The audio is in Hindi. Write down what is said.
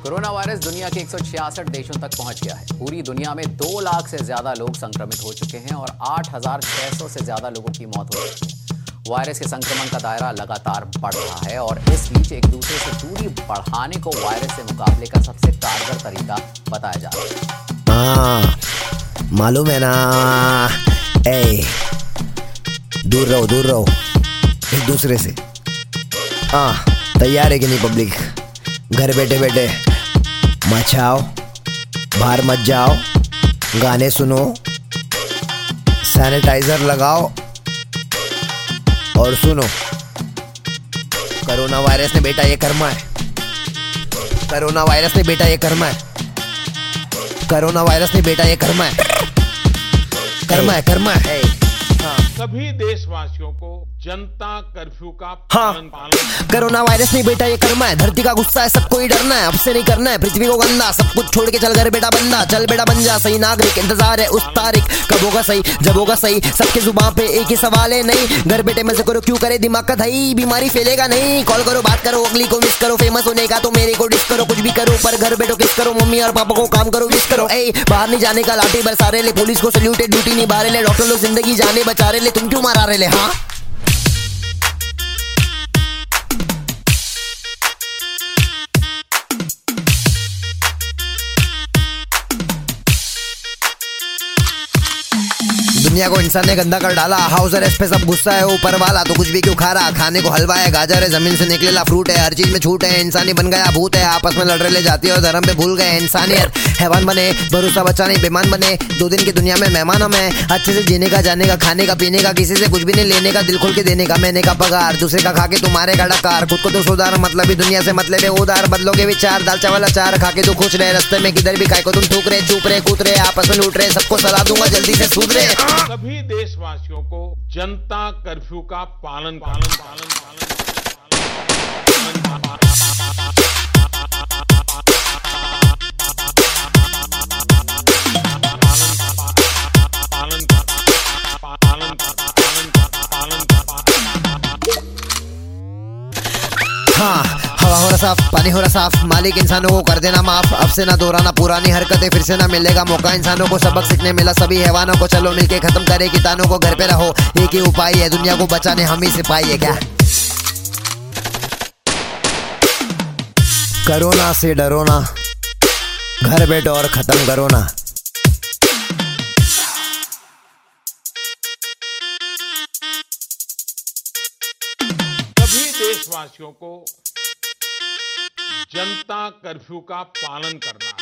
कोरोना वायरस दुनिया के 166 देशों तक पहुंच गया है। पूरी दुनिया में 2 लाख से ज्यादा लोग संक्रमित हो चुके हैं और 8,600 से ज्यादा लोगों की मौत हो चुकी है। वायरस के संक्रमण का दायरा लगातार बढ़ रहा है और इस बीच एक दूसरे से दूरी बढ़ाने को वायरस से मुकाबले का सबसे कारगर तरीका बताया जा रहा है। मालूम है ना, दूर रहो एक दूसरे से। तैयार है कि नहीं पब्लिक? घर बैठे बैठे मचाओ, बाहर मत जाओ, गाने सुनो, सैनिटाइजर लगाओ और सुनो, कोरोना वायरस ने बेटा ये कर्मा है, कोरोना वायरस ने बेटा ये कर्मा है, कोरोना वायरस ने बेटा ये कर्मा है, कर्मा है। सभी देशवासियों को जनता कर्फ्यू का पालन कोरोना वायरस नहीं बेटा ये कर्मा है। धरती का गुस्सा है, सबको ही डरना है, अब से नहीं करना है पृथ्वी को गंदा। सब कुछ छोड़ के चल घर बेटा बंदा, चल बेटा बन जा सही नागरिक। इंतजार है उस तारीख कब होगा सही, जब होगा सही। सबके जुबान पे एक ही सवाल है, नहीं घर बेटे मजे करो, क्यों करे दिमाग का दही, बीमारी फैलेगा नहीं। कॉल करो, बात करो, अगली को मिस करो, फेमस होने का तो मेरे को डिस करो, कुछ भी करो पर घर बैठो किस करो। मम्मी और पापा को काम करो, विश करो। बाहर नहीं जाने का लाठी बरसा रहे ले, पुलिस को सल्यूट है, ड्यूटी निभा रहे ले, डॉक्टर लोग जिंदगी जाने बचा रहे ले, तुम क्यों मारा रहे ले? हाँ दुनिया को इंसान ने गंदा कर डाला, हाउस अरेस्ट पे सब गुस्सा है ऊपर वाला, तो कुछ भी क्यों खा रहा। खाने को हलवा है, गाजर है, जमीन से निकलेला फ्रूट है, हर चीज में छूट है। इंसानी बन गया भूत है, आपस में लड़ रहे जाती है और धर्म पे भूल गए इंसानियत। हैवान बने, भरोसा बचा नहीं, बेमान बने, 2 दिन की दुनिया में मेहमान हम है। अच्छे से जीने का, जाने का, खाने का, पीने का, किसी से कुछ भी नहीं लेने का, दिल खोल के देने का, मैंने का पगार, दूसरे का खा के तुम्हारे का डकार। खुद को तो सुधार, मतलब ही दुनिया से मतलब है उधार। बदलोगे विचार, दाल चावल अचार खा के तो खुश रहे, रास्ते में किधर भी खाए को तुम थूक रहे, चूप रहे, कूद रहे, आपस में लूट रहे। सबको सलाह दूंगा जल्दी से सुधरे। सभी देशवासियों को जनता कर्फ्यू का पालन हवा हो रहा साफ, पानी हो रहा साफ, मालिक इंसानों को कर देना माफ। अब से ना दोहराना पुरानी हरकतें, फिर से ना मिलेगा मौका। इंसानों को सबक सीखने मिला सभी हैवानों को, चलो मिलके खत्म करे कीटाणु को। घर पे रहो, एक ही उपाय है, दुनिया को बचाने हम ही सिपाही है। क्या कोरोना से डरो ना, घर बैठो और खत्म करो ना। सभी देशवासियों को जनता कर्फ्यू का पालन करना है।